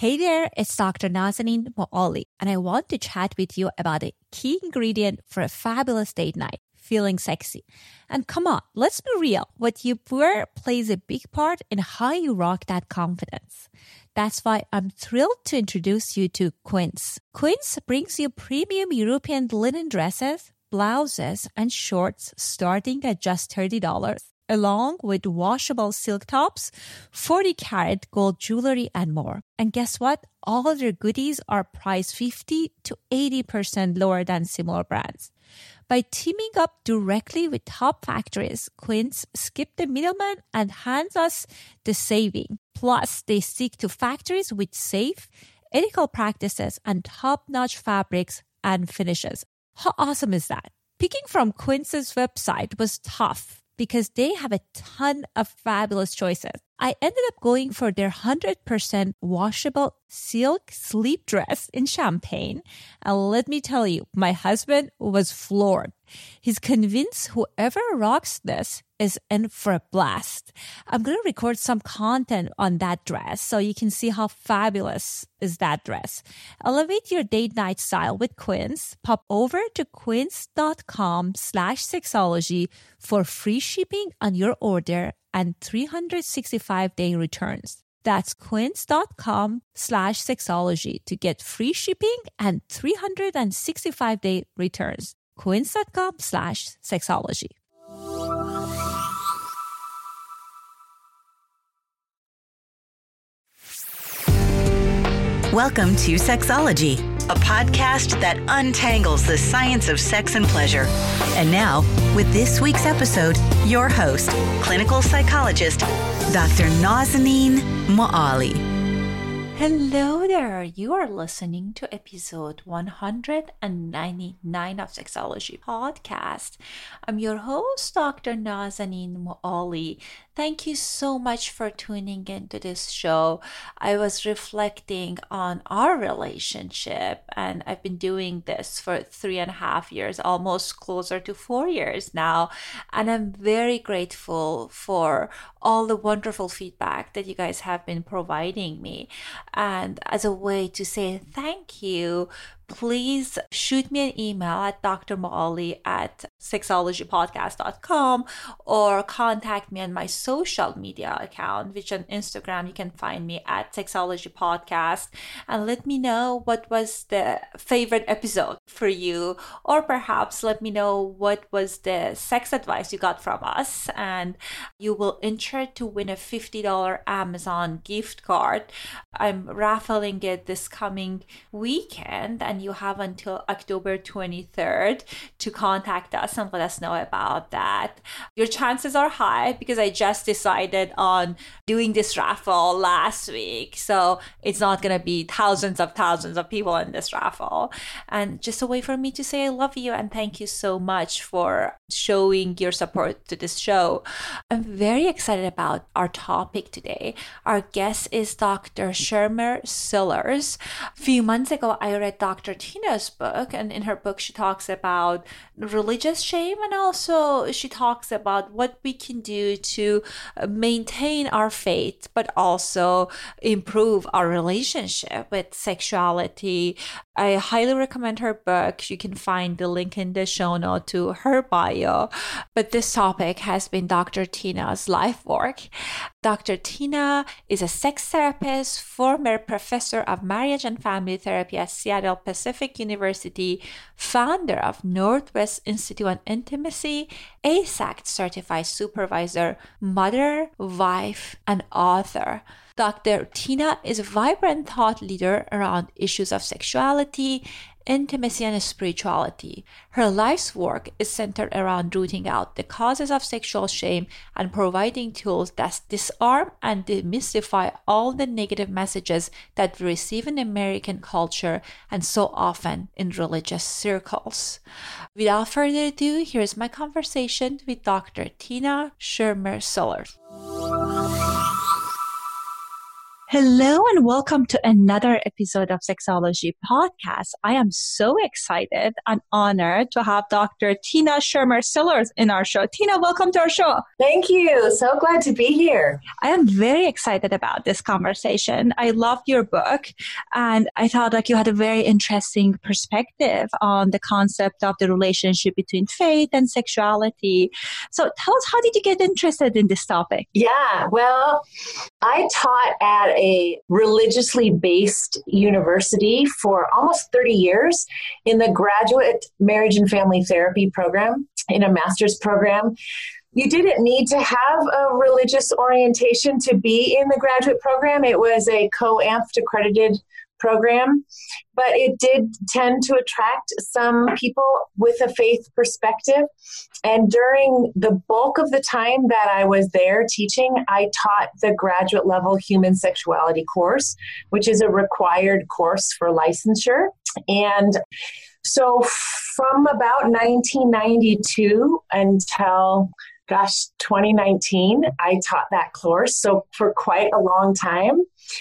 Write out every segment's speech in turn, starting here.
Hey there, it's Dr. Nazanin Moali, and I want to chat with you about a key ingredient for a fabulous date night, feeling sexy. And come on, let's be real. What you wear plays a big part in how you rock that confidence. That's why I'm thrilled to introduce you to Quince. Quince brings you premium European linen dresses, blouses, and shorts starting at just $30, along with washable silk tops, 40-karat gold jewelry, and more. And guess what? All of their goodies are priced 50 to 80% lower than similar brands. By teaming up directly with top factories, Quince skipped the middleman and hands us the saving. Plus, they stick to factories with safe, ethical practices and top-notch fabrics and finishes. How awesome is that? Picking from Quince's website was tough because they have a ton of fabulous choices. I ended up going for their 100% washable silk sleep dress in champagne. And let me tell you, my husband was floored. He's convinced whoever rocks this is in for a blast. I'm going to record some content on that dress so you can see how fabulous is that dress. Elevate your date night style with Quince. Pop over to quince.com/sexology for free shipping on your order and 365-day returns. That's quince.com/sexology to get free shipping and 365-day returns. Quince.com/sexology. Welcome to Sexology, a podcast that untangles the science of sex and pleasure. And now, with this week's episode, your host, clinical psychologist, Dr. Nazanin Moali. Hello there. You are listening to episode 199 of Sexology Podcast. I'm your host, Dr. Nazanin Moali. Thank you so much for tuning into this show. I was reflecting on our relationship, and I've been doing this for 3.5 years, almost closer to 4 years now. And I'm very grateful for all the wonderful feedback that you guys have been providing me. And as a way to say thank you, please shoot me an email at drmoali@sexologypodcast.com or contact me on my social media account, which on Instagram you can find me at Sexology Podcast, and let me know what was the favorite episode for you, or perhaps let me know what was the sex advice you got from us, and you will enter to win a $50 Amazon gift card. I'm raffling it this coming weekend, and you have until October 23rd to contact us and let us know about that. Your chances are high because I just decided on doing this raffle last week. So it's not going to be thousands of people in this raffle. And just a way for me to say I love you and thank you so much for showing your support to this show. I'm very excited about our topic today. Our guest is Dr. Shermer Sillars. A few months ago, I read Dr. Tina's book, and in her book, she talks about religious shame, and also she talks about what we can do to maintain our faith, but also improve our relationship with sexuality. I highly recommend her book. You can find the link in the show note to her bio. But this topic has been Dr. Tina's life work. Dr. Tina is a sex therapist, former professor of marriage and family therapy at Seattle Pacific University, founder of Northwest Institute on Intimacy, ASACT certified supervisor, mother, wife, and author. Dr. Tina is a vibrant thought leader around issues of sexuality, intimacy, and spirituality. Her life's work is centered around rooting out the causes of sexual shame and providing tools that disarm and demystify all the negative messages that we receive in American culture and so often in religious circles. Without further ado, here's my conversation with Dr. Tina Shermer Sillars. Hello and welcome to another episode of Sexology Podcast. I am so excited and honored to have Dr. Tina Schermer-Sillers in our show. Tina, welcome to our show. Thank you. So glad to be here. I am very excited about this conversation. I loved your book and I thought you had a very interesting perspective on the concept of the relationship between faith and sexuality. So tell us, how did you get interested in this topic? Yeah, well, I taught at a religiously based university for almost 30 years in the graduate marriage and family therapy program, in a master's program. You didn't need to have a religious orientation to be in the graduate program. It was a co-AMFT accredited program, but it did tend to attract some people with a faith perspective. And during the bulk of the time that I was there teaching, I taught the graduate level human sexuality course, which is a required course for licensure. And so from about 1992 until 2019, I taught that course. So for quite a long time.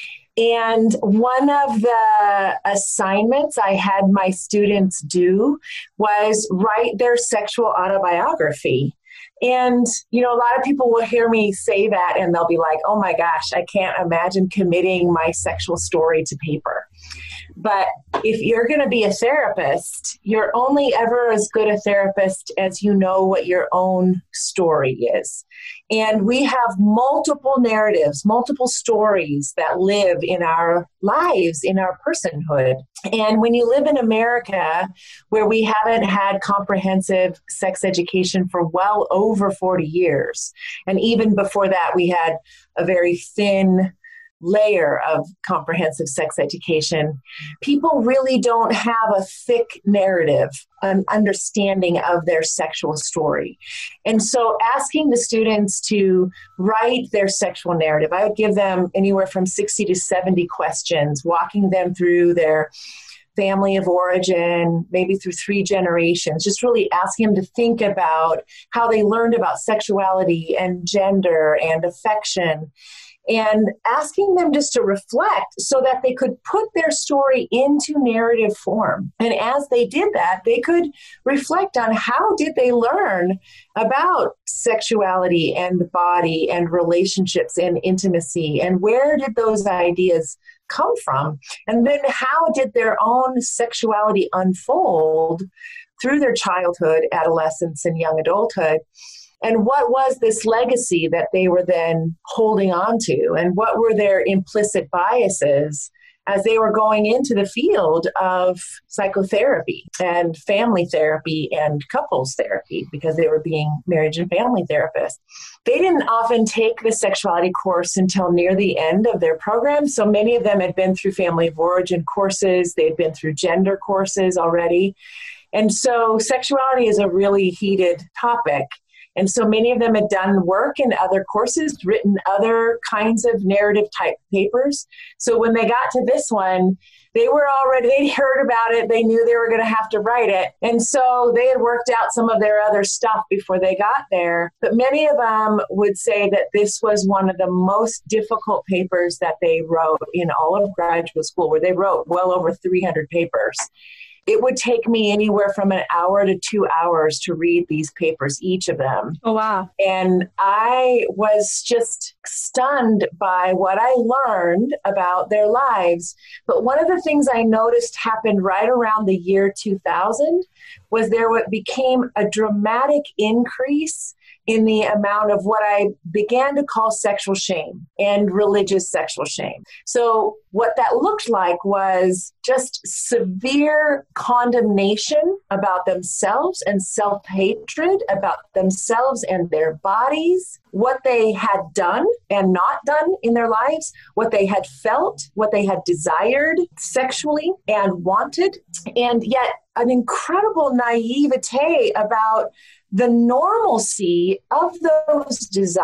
And one of the assignments I had my students do was write their sexual autobiography. And, a lot of people will hear me say that and they'll be like, oh my gosh, I can't imagine committing my sexual story to paper. But if you're going to be a therapist, you're only ever as good a therapist as you know what your own story is. And we have multiple narratives, multiple stories that live in our lives, in our personhood. And when you live in America, where we haven't had comprehensive sex education for well over 40 years, and even before that, we had a very thin layer of comprehensive sex education, people really don't have a thick narrative, an understanding of their sexual story. And so asking the students to write their sexual narrative, I would give them anywhere from 60 to 70 questions, walking them through their family of origin, maybe through 3 generations, just really asking them to think about how they learned about sexuality and gender and affection, and asking them just to reflect so that they could put their story into narrative form. And as they did that, they could reflect on how did they learn about sexuality and body and relationships and intimacy, and where did those ideas come from? And then how did their own sexuality unfold through their childhood, adolescence, and young adulthood? And what was this legacy that they were then holding on to? And what were their implicit biases as they were going into the field of psychotherapy and family therapy and couples therapy, because they were being marriage and family therapists? They didn't often take the sexuality course until near the end of their program. So many of them had been through family of origin courses. They'd been through gender courses already. And so sexuality is a really heated topic. And so many of them had done work in other courses, written other kinds of narrative type papers. So when they got to this one, they'd heard about it. They knew they were going to have to write it. And so they had worked out some of their other stuff before they got there. But many of them would say that this was one of the most difficult papers that they wrote in all of graduate school, where they wrote well over 300 papers. It would take me anywhere from an hour to 2 hours to read these papers, each of them. Oh, wow. And I was just stunned by what I learned about their lives. But one of the things I noticed happened right around the year 2000 was there became a dramatic increase in the amount of what I began to call sexual shame and religious sexual shame. So what that looked like was just severe condemnation about themselves and self-hatred about themselves and their bodies, what they had done and not done in their lives, what they had felt, what they had desired sexually and wanted, and yet an incredible naivete about the normalcy of those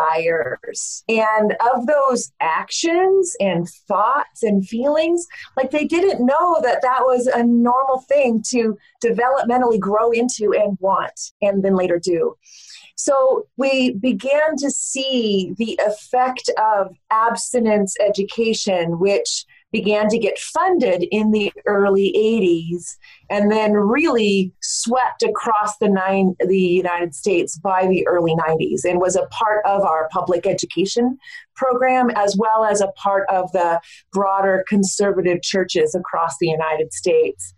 desires and of those actions and thoughts and feelings. Like they didn't know that that was a normal thing to developmentally grow into and want and then later do. So we began to see the effect of abstinence education, which began to get funded in the early 80s and then really swept across the United States by the early 90s and was a part of our public education program as well as a part of the broader conservative churches across the United States.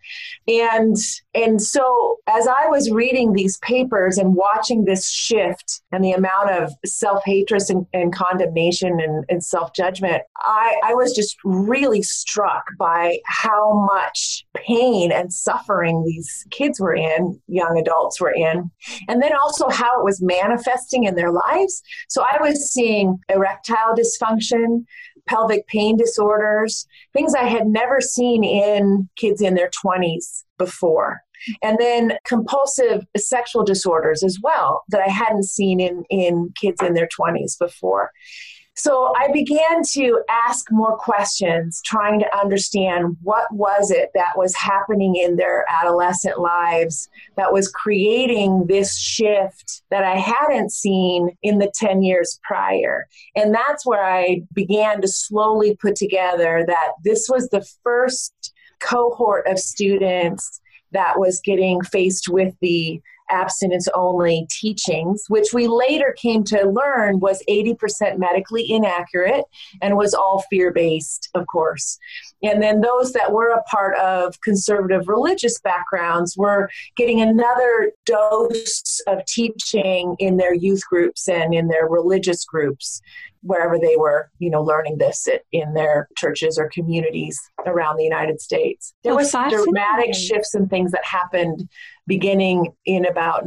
And so as I was reading these papers and watching this shift and the amount of self-hatred and condemnation and self-judgment, I was just really struck by how much pain and suffering these kids were in, young adults were in, and then also how it was manifesting in their lives. So I was seeing erectile dysfunction, pelvic pain disorders, things I had never seen in kids in their 20s before. And then compulsive sexual disorders as well that I hadn't seen in kids in their 20s before. So I began to ask more questions, trying to understand what was it that was happening in their adolescent lives that was creating this shift that I hadn't seen in the 10 years prior. And that's where I began to slowly put together that this was the first cohort of students that was getting faced with the abstinence-only teachings, which we later came to learn was 80% medically inaccurate and was all fear-based, of course. And then those that were a part of conservative religious backgrounds were getting another dose of teaching in their youth groups and in their religious groups, wherever they were, learning this in their churches or communities around the United States. There was some dramatic shifts and things that happened beginning in about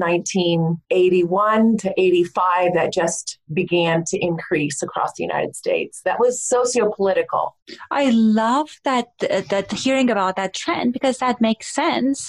1981 to 85 that just began to increase across the United States. That was sociopolitical. I love that hearing about that trend because that makes sense.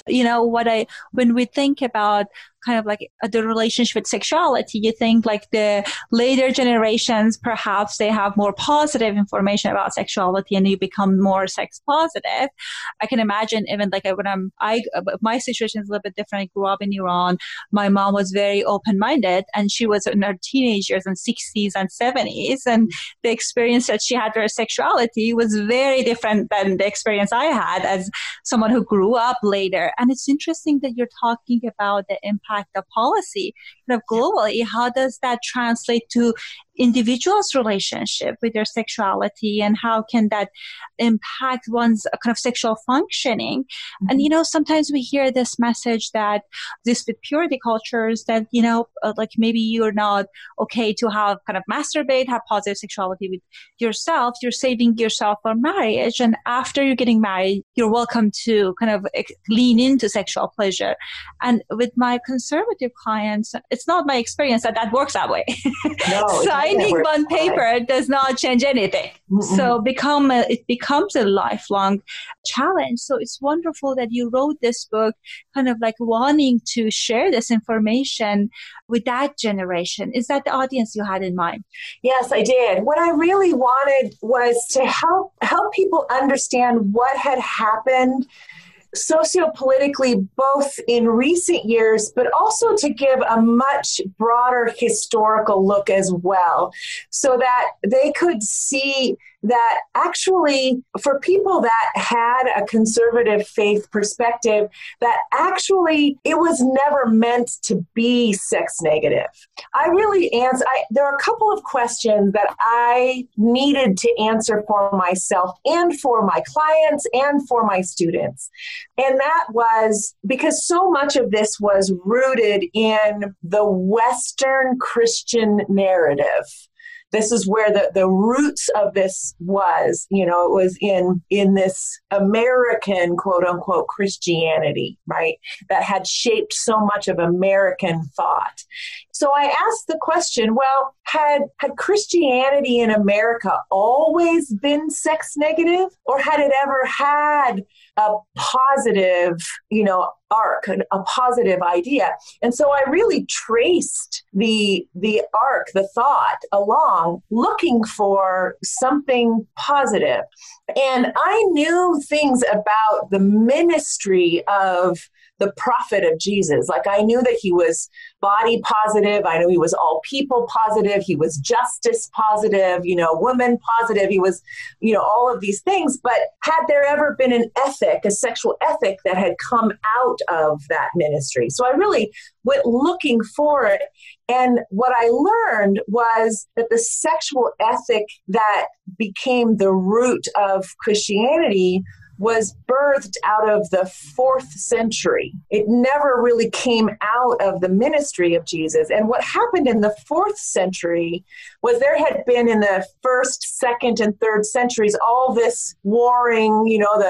When we think about kind of like the relationship with sexuality, you think like the later generations, perhaps they have more positive information about sexuality and you become more sex positive. I can imagine even like when my situation is a little bit different. I grew up in Iran. My mom was very open-minded and she was in her teenage years in 60s and 70s. And the experience that she had with her sexuality was very different than the experience I had as someone who grew up later. And it's interesting that you're talking about the impact of policy kind of globally. How does that translate to individuals' relationship with their sexuality and how can that impact one's kind of sexual functioning? Mm-hmm. And, sometimes we hear this message that this with purity cultures that, like maybe you're not okay to have kind of masturbate, have positive sexuality with yourself. You're saving yourself for marriage. And after you're getting married, you're welcome to kind of lean into sexual pleasure. And with my conservative clients, it's not my experience that works that way. No, signing one paper does not change anything. Mm-hmm. So it becomes a lifelong challenge. So it's wonderful that you wrote this book kind of like wanting to share this information with that generation. Is that the audience you had in mind? Yes, I did. What I really wanted was to help people understand what had happened sociopolitically, both in recent years, but also to give a much broader historical look as well, so that they could see that actually for people that had a conservative faith perspective, that actually it was never meant to be sex negative. There are a couple of questions that I needed to answer for myself and for my clients and for my students. And that was because so much of this was rooted in the Western Christian narrative. This is where the roots of this was, it was in this American, quote unquote, Christianity, right? That had shaped so much of American thought. So I asked the question, well, had Christianity in America always been sex negative, or had it ever had a positive, arc, a positive idea? And so I really traced the arc, the thought along, looking for something positive. And I knew things about the ministry of the prophet of Jesus. Like I knew that he was body positive. I knew he was all people positive. He was justice positive, woman positive. He was, all of these things. But had there ever been an ethic, a sexual ethic that had come out of that ministry? So I really went looking for it. And what I learned was that the sexual ethic that became the root of Christianity was birthed out of the 4th century. It never really came out of the ministry of Jesus. And what happened in the 4th century was there had been in the 1st, 2nd, and 3rd centuries, all this warring,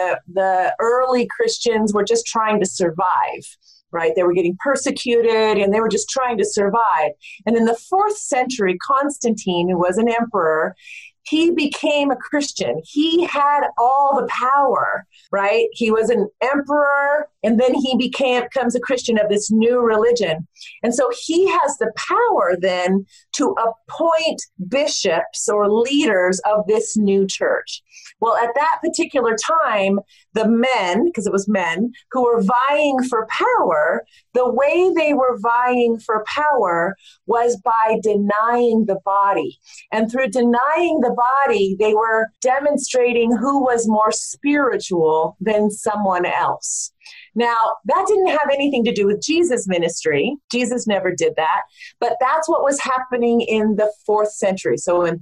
the early Christians were just trying to survive. Right? They were getting persecuted and they were just trying to survive. And in the 4th century, Constantine, who was an emperor, he became a Christian. He had all the power, right? He was an emperor, and then he becomes a Christian of this new religion. And so he has the power then to appoint bishops or leaders of this new church. Well, at that particular time, the men, because it was men, who were vying for power, the way they were vying for power was by denying the body. And through denying the body, they were demonstrating who was more spiritual than someone else. Now, that didn't have anything to do with Jesus' ministry. Jesus never did that. But that's what was happening in the 4th century. So in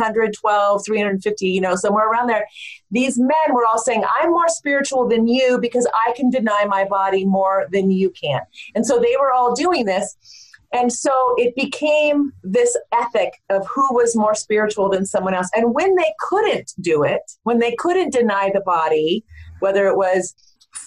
312, 350, somewhere around there, these men were all saying, I'm more spiritual than you because I can deny my body more than you can. And so they were all doing this. And so it became this ethic of who was more spiritual than someone else. And when they couldn't do it, when they couldn't deny the body, whether it was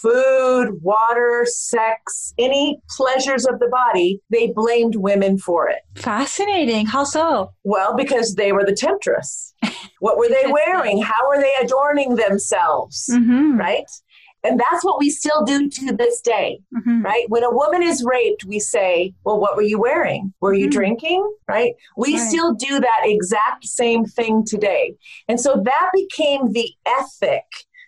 food, water, sex, any pleasures of the body, they blamed women for it. Fascinating. How so? Well, because they were the temptress. What were they wearing? How were they adorning themselves? Mm-hmm. Right? And that's what we still do to this day, mm-hmm. right? When a woman is raped, we say, well, what were you wearing? Were you drinking? Right? We still do that exact same thing today. And so that became the ethic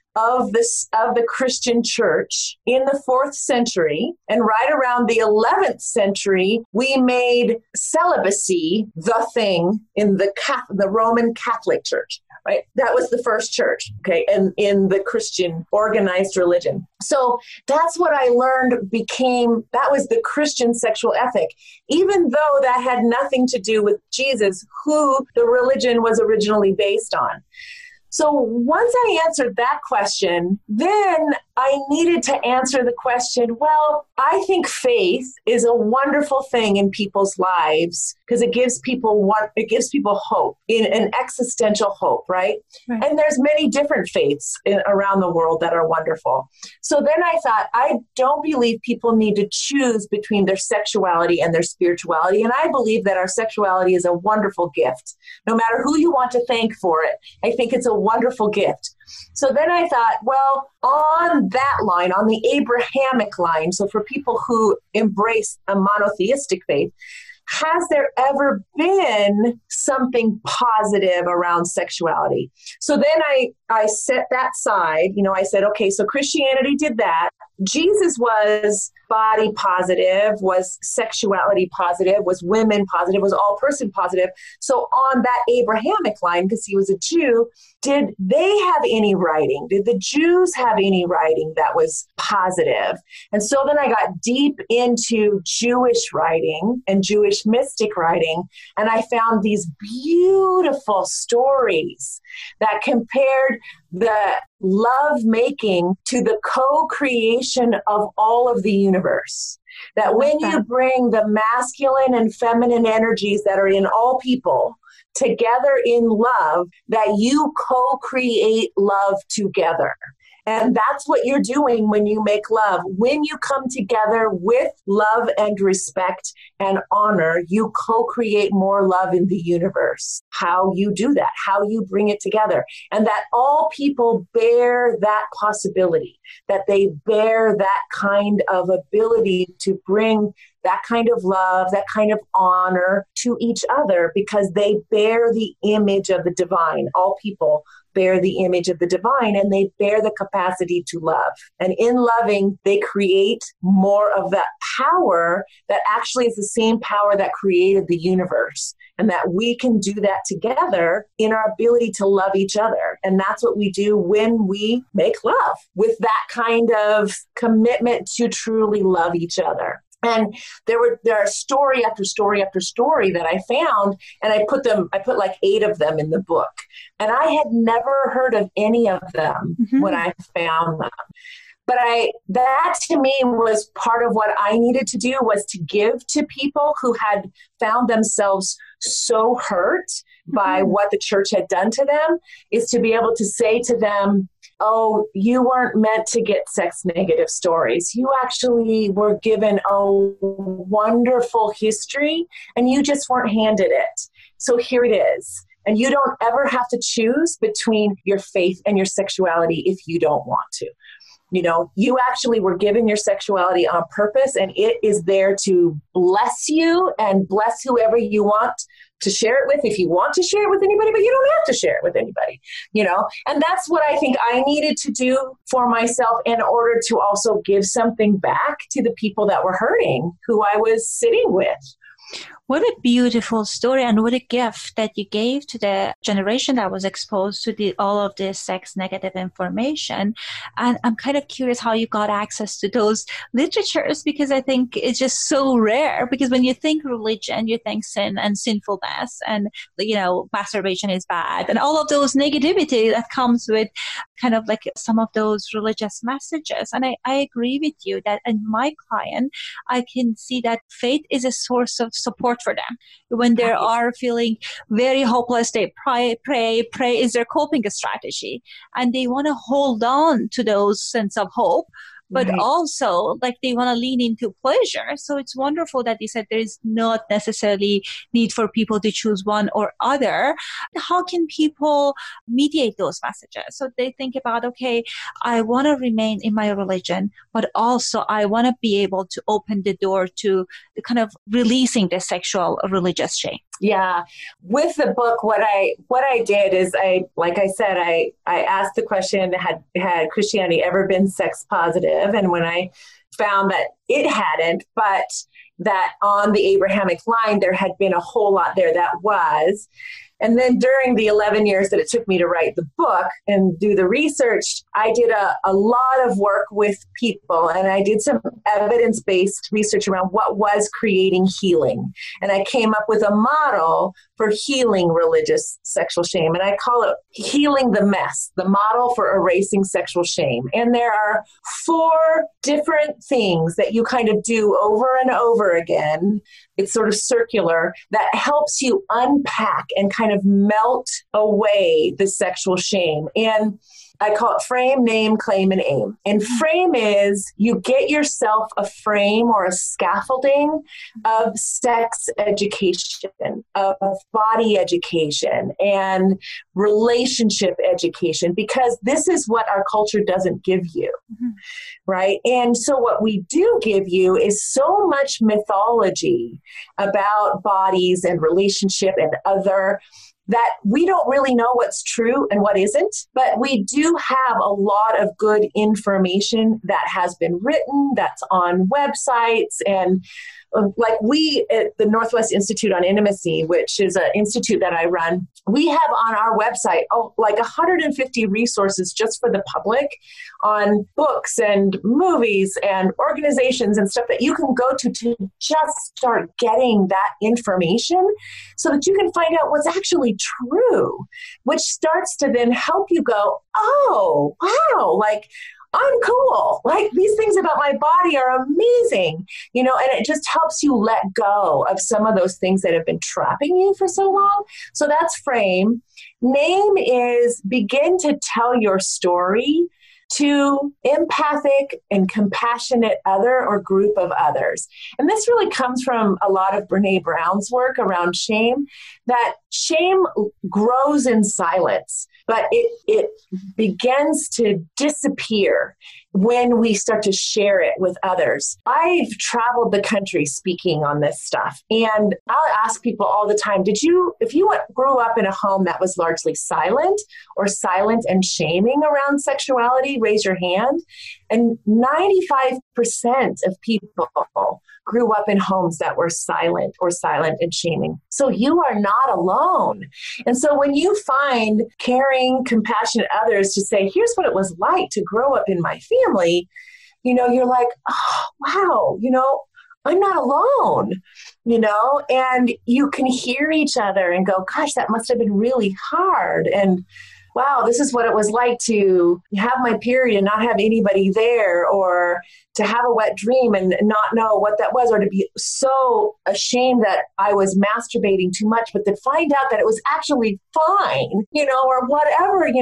of the Christian church in the 4th century. And right around the 11th century, we made celibacy the thing in the Roman Catholic Church. Right? That was the first church, okay, and in the Christian organized religion. So that's what I learned that was the Christian sexual ethic, even though that had nothing to do with Jesus, who the religion was originally based on. So once I answered that question, then I needed to answer the question, well, I think faith is a wonderful thing in people's lives because it gives people hope, in an existential hope, right? And there's many different faiths around the world that are wonderful. So then I thought, I don't believe people need to choose between their sexuality and their spirituality. And I believe that our sexuality is a wonderful gift. No matter who you want to thank for it, I think it's a wonderful gift. So then I thought, well, on that line, on the Abrahamic line, so for people who embrace a monotheistic faith, has there ever been something positive around sexuality? So then I set that side, I said, okay, so Christianity did that. Jesus was body positive, was sexuality positive, was women positive, was all person positive. So on that Abrahamic line, because he was a Jew, did they have any writing? Did the Jews have any writing that was positive? And so then I got deep into Jewish writing and Jewish mystic writing, and I found these beautiful stories that compared the love making to the co-creation of all of the universe. That when you bring the masculine and feminine energies that are in all people together in love, that you co-create love together. And that's what you're doing when you make love. When you come together with love and respect and honor, you co-create more love in the universe. How you do that, how you bring it together. And that all people bear that possibility, that they bear that kind of ability to bring that kind of love, that kind of honor to each other, because they bear the image of the divine. All people bear the image of the divine, and they bear the capacity to love. And in loving, they create more of that power that actually is the same power that created the universe. And that we can do that together in our ability to love each other. And that's what we do when we make love, with that kind of commitment to truly love each other. And there are story after story after story that I found, and I put like 8 of them in the book. And I had never heard of any of them when I found them. But that to me was part of what I needed to do, was to give to people who had found themselves so hurt by what the church had done to them, is to be able to say to them, oh, you weren't meant to get sex negative stories. You actually were given a wonderful history and you just weren't handed it. So here it is. And you don't ever have to choose between your faith and your sexuality if you don't want to. You know, you actually were given your sexuality on purpose, and it is there to bless you and bless whoever you want to share it with, if you want to share it with anybody, but you don't have to share it with anybody, you know? And that's what I think I needed to do for myself in order to also give something back to the people that were hurting, who I was sitting with. What a beautiful story, and what a gift that you gave to the generation that was exposed to all of this sex negative information. And I'm kind of curious how you got access to those literatures, because I think it's just so rare. Because when you think religion, you think sin and sinfulness, and, you know, masturbation is bad, and all of those negativity that comes with kind of like some of those religious messages. And I agree with you that in my client, I can see that faith is a source of support for them. When they are feeling very hopeless, they pray is their coping strategy. And they want to hold on to those sense of hope, but also like they want to lean into pleasure. So it's wonderful that you said there is not necessarily need for people to choose one or other. How can people mediate those messages? So they think about, okay, I want to remain in my religion, but also I want to be able to open the door to the kind of releasing the sexual religious shame. Yeah. With the book, what I did is I asked the question, had Christianity ever been sex positive? And when I found that it hadn't, but that on the Abrahamic line, there had been a whole lot there that was. And then during the 11 years that it took me to write the book and do the research, I did a lot of work with people, and I did some evidence-based research around what was creating healing. And I came up with a model for healing religious sexual shame. And I call it Healing the Mess, the model for erasing sexual shame. And there are 4 different things that you kind of do over and over again. It's sort of circular, that helps you unpack and kind of melt away the sexual shame. And I call it frame, name, claim, and aim. And frame is you get yourself a frame or a scaffolding of sex education, of body education, and relationship education, because this is what our culture doesn't give you, right? And so what we do give you is so much mythology about bodies and relationship and other, that we don't really know what's true and what isn't, but we do have a lot of good information that has been written, that's on websites. And like we at the Northwest Institute on Intimacy, which is an institute that I run, we have on our website like 150 resources just for the public on books and movies and organizations and stuff that you can go to just start getting that information so that you can find out what's actually true, which starts to then help you go, oh, wow, like I'm cool. Like these things about my body are amazing, you know, and it just helps you let go of some of those things that have been trapping you for so long. So that's frame. Name is begin to tell your story to empathic and compassionate other or group of others. And this really comes from a lot of Brene Brown's work around shame, that shame grows in silence, but it begins to disappear when we start to share it with others. I've traveled the country speaking on this stuff, and I'll ask people all the time, if you grew up in a home that was largely silent or silent and shaming around sexuality, raise your hand. And 95% of people grew up in homes that were silent and shaming. So you are not alone. And so when you find caring, compassionate others to say, here's what it was like to grow up in my family, you're like, oh, wow, I'm not alone, and you can hear each other and go, gosh, that must have been really hard. And wow, this is what it was like to have my period and not have anybody there, or to have a wet dream and not know what that was, or to be so ashamed that I was masturbating too much, but to find out that it was actually fine, or whatever, and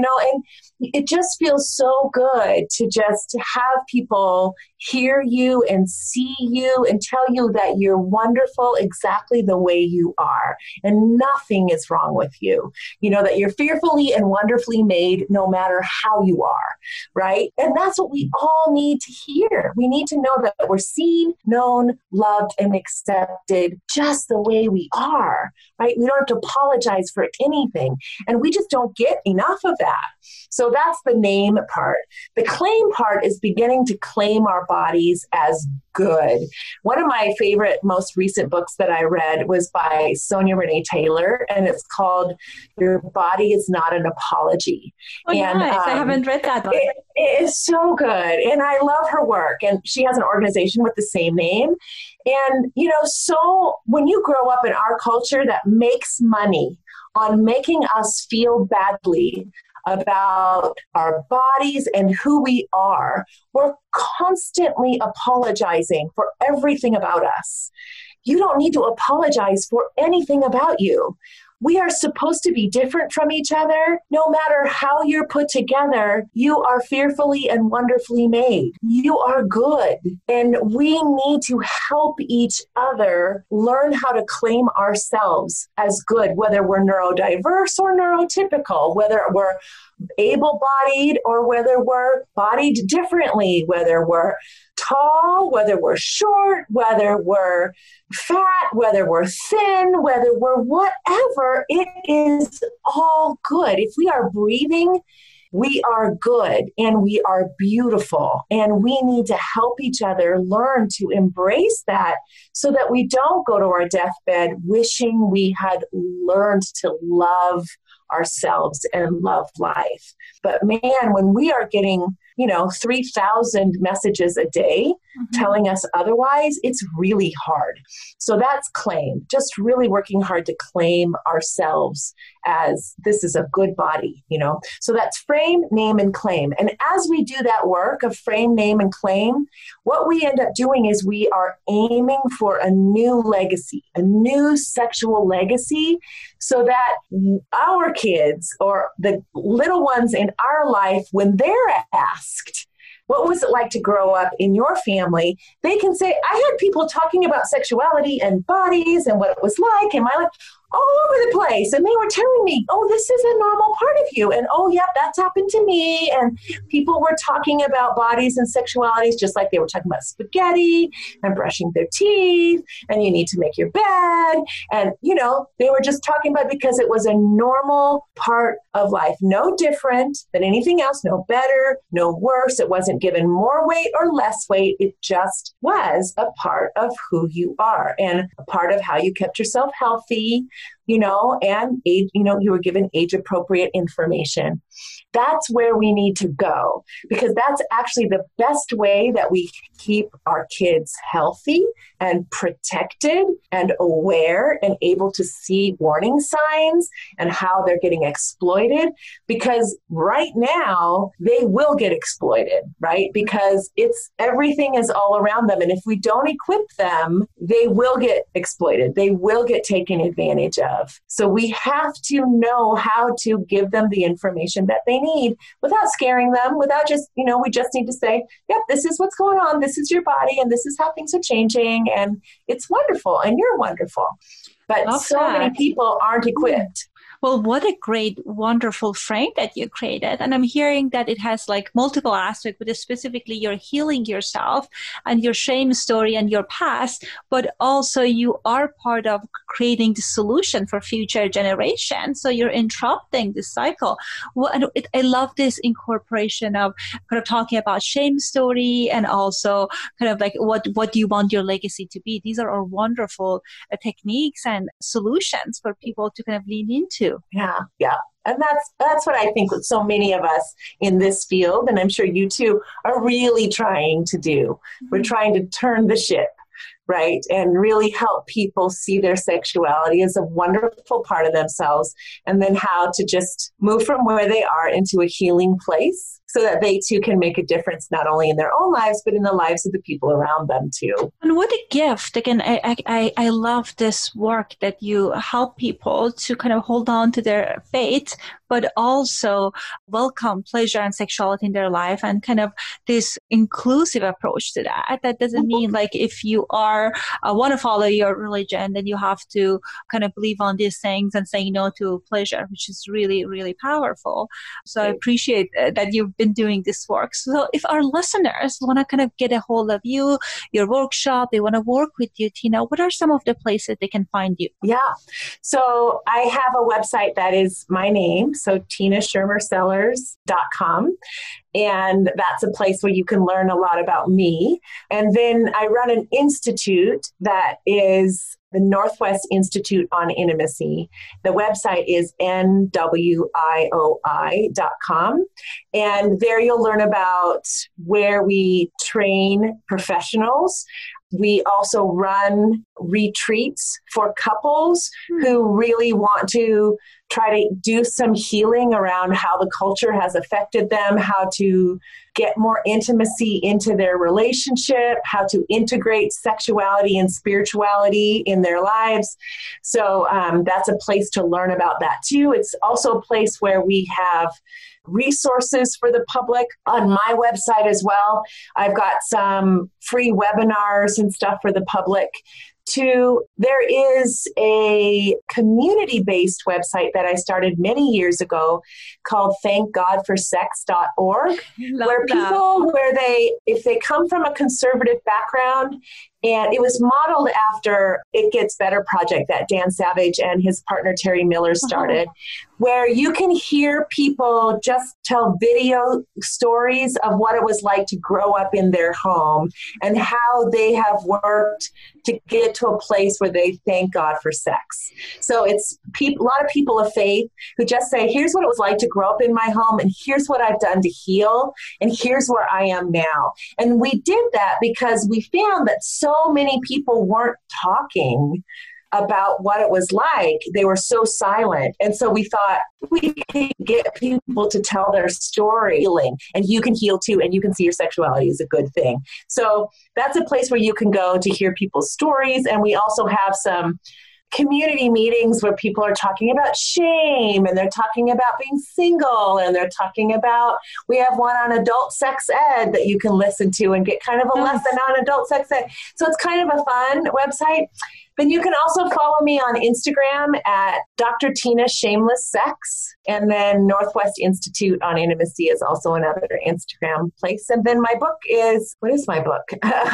it just feels so good to just have people hear you and see you and tell you that you're wonderful exactly the way you are and nothing is wrong with you, that you're fearfully and wonderfully made no matter how you are, right? And that's what we all need to hear. We need to know that we're seen, known, loved, and accepted just the way we are, right? We don't have to apologize for anything. And we just don't get enough of that. So that's the name part. The claim part is beginning to claim our bodies as good. One of my favorite, most recent books that I read was by Sonia Renee Taylor, and it's called Your Body is Not an Apology. Oh, and, nice. I haven't read that one. It is so good. And I love her work. And she has an organization with the same name. And, so when you grow up in our culture that makes money on making us feel badly about our bodies and who we are, we're constantly apologizing for everything about us. You don't need to apologize for anything about you. We are supposed to be different from each other. No matter how you're put together, you are fearfully and wonderfully made. You are good. And we need to help each other learn how to claim ourselves as good, whether we're neurodiverse or neurotypical, whether we're able-bodied or whether we're bodied differently, whether we're tall, whether we're short, whether we're fat, whether we're thin, whether we're whatever, it is all good. If we are breathing, we are good and we are beautiful, and we need to help each other learn to embrace that so that we don't go to our deathbed wishing we had learned to love ourselves and love life. But man, when we are getting 3,000 messages a day telling us otherwise, it's really hard. So that's claim, just really working hard to claim ourselves as this is a good body, So that's frame, name, and claim. And as we do that work of frame, name, and claim, what we end up doing is we are aiming for a new legacy, a new sexual legacy, so that our kids or the little ones in our life, when they're asked, what was it like to grow up in your family? They can say, I had people talking about sexuality and bodies and what it was like in my life all over the place. And they were telling me, oh, this is a normal part of you. And oh, yep, that's happened to me. And people were talking about bodies and sexualities just like they were talking about spaghetti and brushing their teeth and you need to make your bed. And, they were just talking about it because it was a normal part of life. No different than anything else, no better, no worse. It wasn't given more weight or less weight. It just was a part of who you are and a part of how you kept yourself healthy, and age, you were given age appropriate information. That's where we need to go, because that's actually the best way that we keep our kids healthy and protected and aware and able to see warning signs and how they're getting exploited. Because right now they will get exploited, right? Because everything is all around them. And if we don't equip them, they will get exploited. They will get taken advantage of. So we have to know how to give them the information that they need without scaring them, without just, we just need to say, yep, this is what's going on. This is your body and this is how things are changing. And it's wonderful and you're wonderful. But so many people aren't equipped. Well, what a great, wonderful frame that you created. And I'm hearing that it has like multiple aspects, but specifically you're healing yourself and your shame story and your past, but also you are part of creating the solution for future generations. So you're interrupting this cycle. Well, and I love this incorporation of kind of talking about shame story and also kind of like what do you want your legacy to be? These are all wonderful techniques and solutions for people to kind of lean into. Yeah. And that's what I think so many of us in this field, and I'm sure you too, are really trying to do. We're trying to turn the ship, right? And really help people see their sexuality as a wonderful part of themselves, and then how to just move from where they are into a healing place so that they too can make a difference, not only in their own lives, but in the lives of the people around them too. And what a gift. Again, I love this work that you help people to kind of hold on to their faith, but also welcome pleasure and sexuality in their life, and kind of this inclusive approach to that. That doesn't mean like if you are want to follow your religion, then you have to kind of believe on these things and say no to pleasure, which is really, really powerful. So I appreciate that you've been doing this work. So if our listeners want to kind of get a hold of you, your workshop, they want to work with you, Tina, what are some of the places they can find you? Yeah. So I have a website that is my name. So TinaSchermerSellers.com. And that's a place where you can learn a lot about me. And then I run an institute that is the Northwest Institute on Intimacy. The website is NWIOI.com. And there you'll learn about where we train professionals. We also run retreats for couples who really want to try to do some healing around how the culture has affected them, how to get more intimacy into their relationship, how to integrate sexuality and spirituality in their lives. So that's a place to learn about that too. It's also a place where we have resources for the public on my website as well. I've got some free webinars and stuff for the public too. There is a community-based website that I started many years ago called thankgodforsex.org, if they come from a conservative background, and it was modeled after It Gets Better project that Dan Savage and his partner Terry Miller started, where you can hear people just tell video stories of what it was like to grow up in their home and how they have worked to get to a place where they thank God for sex. So it's a lot of people of faith who just say, here's what it was like to grow up in my home, and here's what I've done to heal, and here's where I am now. And we did that because we found that so many people weren't talking about what it was like. They were so silent. And so we thought we could get people to tell their story, and you can heal too, and you can see your sexuality is a good thing. So that's a place where you can go to hear people's stories. And we also have some community meetings where people are talking about shame, and they're talking about being single, and they're talking about, we have one on adult sex ed that you can listen to and get kind of a lesson on adult sex ed. So it's kind of a fun website. Then you can also follow me on Instagram at Dr. Tina Shameless Sex. And then Northwest Institute on Intimacy is also another Instagram place. And then my book is, what is my book?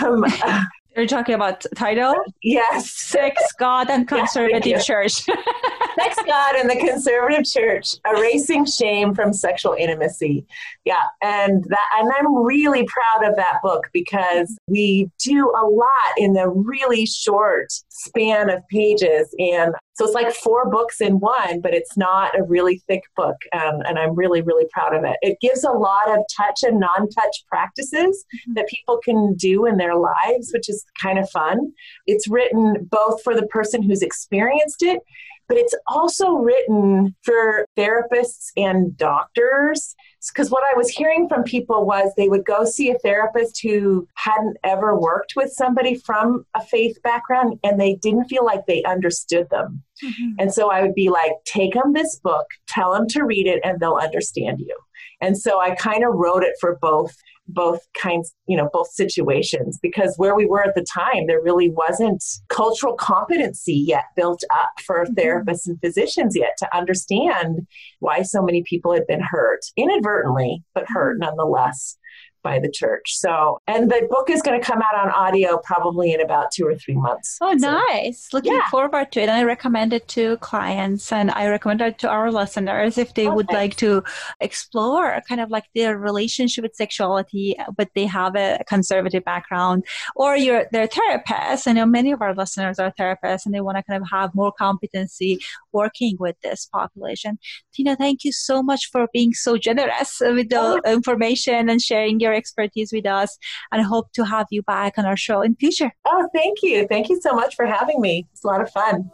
You're talking about title? Yes. Sex, God, and Conservative Church. Sex, God, and the Conservative Church, Erasing Shame from Sexual Intimacy. Yeah, and I'm really proud of that book because we do a lot in a really short span of pages. And so it's like 4 books in one, but it's not a really thick book. And I'm really, really proud of it. It gives a lot of touch and non-touch practices that people can do in their lives, which is kind of fun. It's written both for the person who's experienced it, but it's also written for therapists and doctors. Because what I was hearing from people was they would go see a therapist who hadn't ever worked with somebody from a faith background, and they didn't feel like they understood them. And so I would be like, take them this book, tell them to read it, and they'll understand you. And so I kind of wrote it for both both kinds, both situations, because where we were at the time, there really wasn't cultural competency yet built up for therapists and physicians yet to understand why so many people had been hurt inadvertently, but hurt nonetheless by the church. So, and the book is going to come out on audio probably in about 2 or 3 months. Oh, nice. Looking forward to it. And I recommend it to clients, and I recommend it to our listeners if they would like to explore kind of like their relationship with sexuality, but they have a conservative background, or they're therapists. I know many of our listeners are therapists and they want to kind of have more competency working with this population. Tina, thank you so much for being so generous with the information and sharing your expertise with us, and I hope to have you back on our show in future. Oh, thank you. Thank you so much for having me. It's a lot of fun.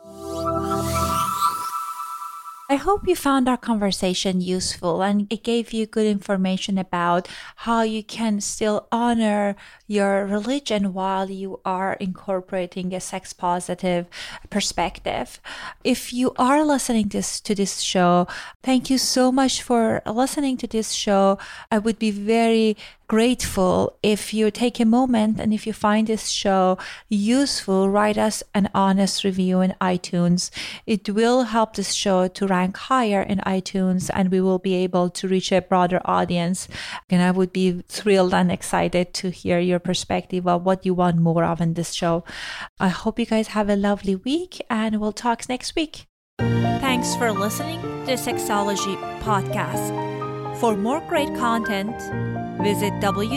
I hope you found our conversation useful and it gave you good information about how you can still honor your religion while you are incorporating a sex positive perspective. If you are listening to this show, thank you so much for listening to this show. I would be very grateful if you take a moment, and if you find this show useful, write us an honest review in iTunes. It will help this show to rank higher in iTunes, and we will be able to reach a broader audience. And I would be thrilled and excited to hear your perspective of what you want more of in this show. I hope you guys have a lovely week, and we'll talk next week. Thanks for listening to the Sexology Podcast. For more great content, visit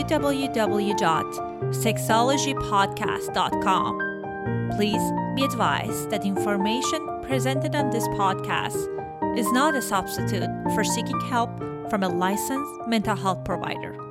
www.sexologypodcast.com. Please be advised that information presented on this podcast is not a substitute for seeking help from a licensed mental health provider.